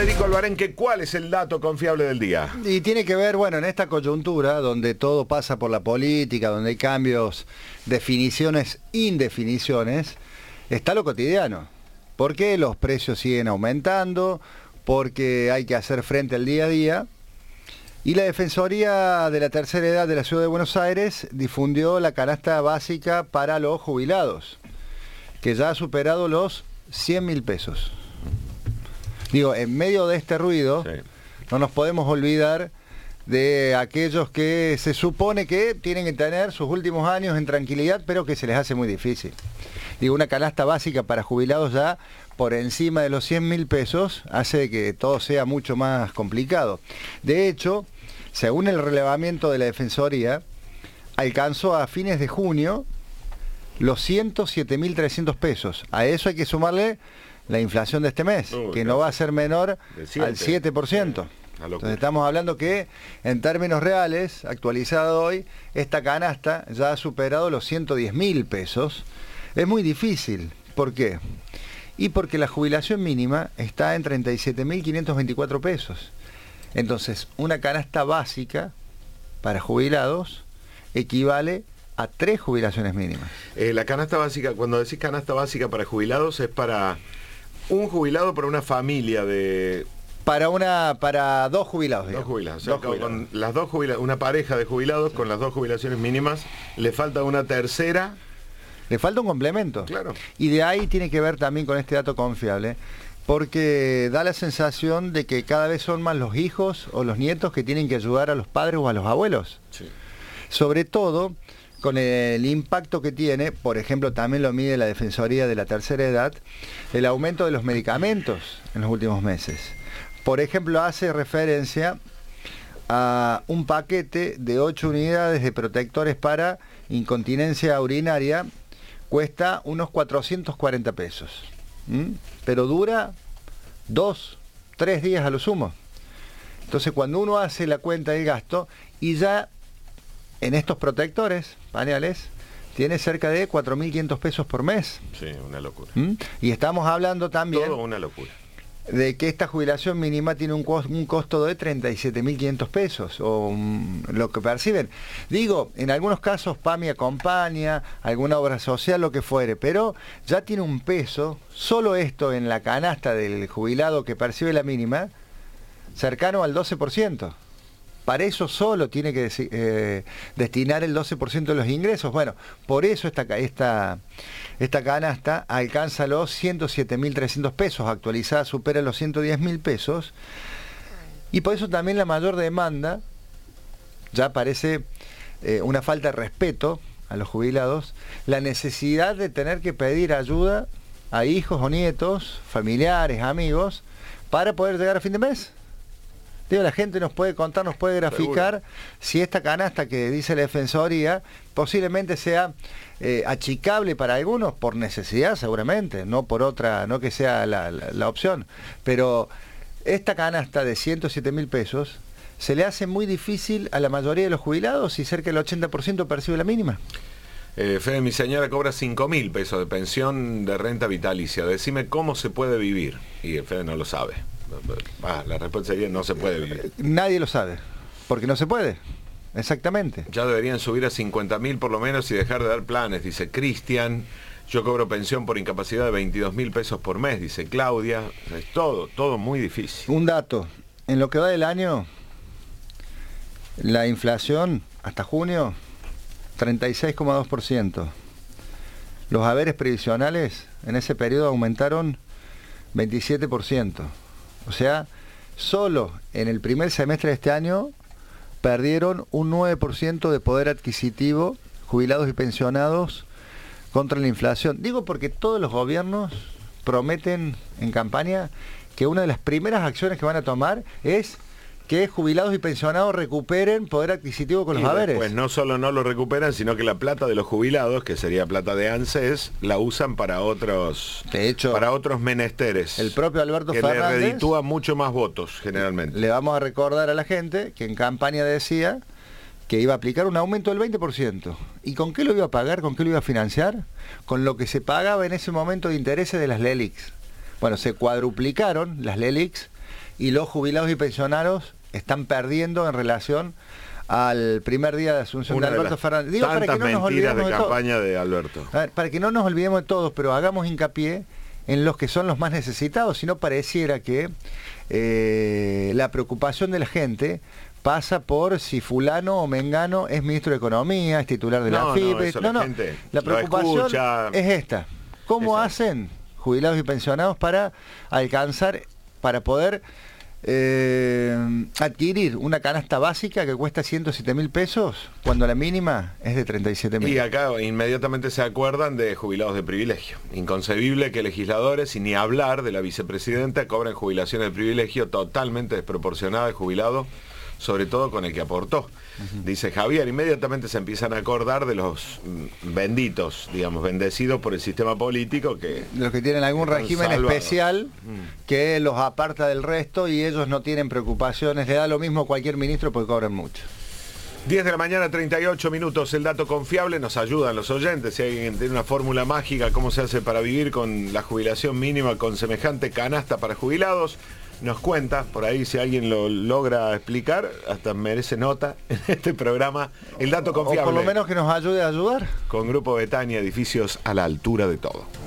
Federico Albarenque, ¿cuál es el dato confiable del día? Y tiene que ver, bueno, en esta coyuntura donde todo pasa por la política, donde hay cambios, definiciones, indefiniciones, está lo cotidiano. Porque los precios siguen aumentando, porque hay que hacer frente al día a día. Y la Defensoría de la Tercera Edad de la Ciudad de Buenos Aires difundió la canasta básica para los jubilados, que ya ha superado los 100.000 pesos. Digo, en medio de este ruido, sí, no nos podemos olvidar de aquellos que se supone que tienen que tener sus últimos años en tranquilidad, pero que se les hace muy difícil. Digo, una canasta básica para jubilados ya por encima de los 100.000 pesos hace que todo sea mucho más complicado. De hecho, según el relevamiento de la Defensoría, alcanzó a fines de junio los 107.300 pesos. A eso hay que sumarle la inflación de este mes, que no va a ser menor al 7%. Entonces estamos hablando que en términos reales, actualizado hoy, esta canasta ya ha superado los 110.000 pesos. Es muy difícil. ¿Por qué? Y porque la jubilación mínima está en 37.524 pesos. Entonces, una canasta básica para jubilados equivale a 3 jubilaciones mínimas. La canasta básica, cuando decís canasta básica para jubilados, es para un jubilado, para una familia de... Para dos jubilados. Dos jubilados. O sea, con las dos una pareja de jubilados con las 2 jubilaciones mínimas, le falta una tercera. Le falta un complemento. Claro. Y de ahí tiene que ver también con este dato confiable, porque da la sensación de que cada vez son más los hijos o los nietos que tienen que ayudar a los padres o a los abuelos. Sí. Sobre todo con el impacto que tiene, por ejemplo, también lo mide la Defensoría de la Tercera Edad, el aumento de los medicamentos en los últimos meses. Por ejemplo, hace referencia a un paquete de 8 unidades de protectores para incontinencia urinaria, cuesta unos 440 pesos. Pero dura 2, 3 días a lo sumo. Entonces, cuando uno hace la cuenta del gasto, y ya en estos protectores, pañales, tiene cerca de 4.500 pesos por mes. Sí, una locura. Y estamos hablando también... Todo una locura. De que esta jubilación mínima tiene un costo de 37.500 pesos, o lo que perciben. Digo, en algunos casos PAMI acompaña, alguna obra social, lo que fuere, pero ya tiene un peso, solo esto en la canasta del jubilado que percibe la mínima, cercano al 12%. Para eso solo tiene que destinar el 12% de los ingresos. Bueno, por eso esta canasta alcanza los 107.300 pesos, actualizada supera los 110.000 pesos, y por eso también la mayor demanda, ya parece una falta de respeto a los jubilados, la necesidad de tener que pedir ayuda a hijos o nietos, familiares, amigos, para poder llegar a fin de mes. Digo, la gente nos puede contar, nos puede graficar. Seguro. Si esta canasta que dice la Defensoría posiblemente sea achicable para algunos por necesidad, seguramente, no por otra, no que sea la opción. Pero esta canasta de 107.000 pesos se le hace muy difícil a la mayoría de los jubilados y cerca del 80% percibe la mínima. Fede, mi señora cobra 5.000 pesos de pensión de renta vitalicia. Decime cómo se puede vivir. Y Fede no lo sabe. La respuesta sería no se puede vivir. Nadie lo sabe, porque no se puede. Exactamente. Ya deberían subir a 50.000 por lo menos y dejar de dar planes, dice Cristian. Yo cobro pensión por incapacidad de 22.000 pesos por mes, dice Claudia. Es todo muy difícil. Un dato, en lo que va del año, la inflación hasta junio, 36,2%. Los haberes previsionales en ese periodo aumentaron 27%. O sea, solo en el primer semestre de este año perdieron un 9% de poder adquisitivo jubilados y pensionados contra la inflación. Digo porque todos los gobiernos prometen en campaña que una de las primeras acciones que van a tomar es que jubilados y pensionados recuperen poder adquisitivo con los haberes. Pues no solo no lo recuperan, sino que la plata de los jubilados, que sería plata de ANSES, la usan para otros, de hecho, para otros menesteres. El propio Alberto Fernández, que le reditúa mucho más votos, generalmente. Le vamos a recordar a la gente que en campaña decía que iba a aplicar un aumento del 20%. ¿Y con qué lo iba a pagar? ¿Con qué lo iba a financiar? Con lo que se pagaba en ese momento de intereses de las LELIQs. Bueno, se cuadruplicaron las LELIQs y los jubilados y pensionados están perdiendo en relación al primer día de asunción de Alberto Fernández. Digo, para que no nos olvidemos de campaña de Alberto. A ver, para que no nos olvidemos de todos, pero hagamos hincapié en los que son los más necesitados, si no pareciera que la preocupación de la gente pasa por si fulano o mengano es ministro de Economía, es titular de la FIPE. La preocupación es esta. ¿Cómo hacen jubilados y pensionados para alcanzar, para poder adquirir una canasta básica que cuesta 107.000 pesos cuando la mínima es de 37.000? Y acá inmediatamente se acuerdan de jubilados de privilegio. Inconcebible que legisladores, y ni hablar de la vicepresidenta, cobren jubilaciones de privilegio totalmente desproporcionadas de jubilado, sobre todo con el que aportó. Dice Javier, inmediatamente se empiezan a acordar de los benditos, digamos, bendecidos por el sistema político, que los que tienen algún régimen especial que los aparta del resto y ellos no tienen preocupaciones, le da lo mismo a cualquier ministro porque cobran mucho. 10 de la mañana, 38 minutos, el dato confiable, nos ayudan los oyentes, si alguien tiene una fórmula mágica, cómo se hace para vivir con la jubilación mínima, con semejante canasta para jubilados, nos cuenta, por ahí si alguien lo logra explicar, hasta merece nota en este programa, el dato confiable. O por lo menos que nos ayude a ayudar. Con Grupo Betania, edificios a la altura de todo.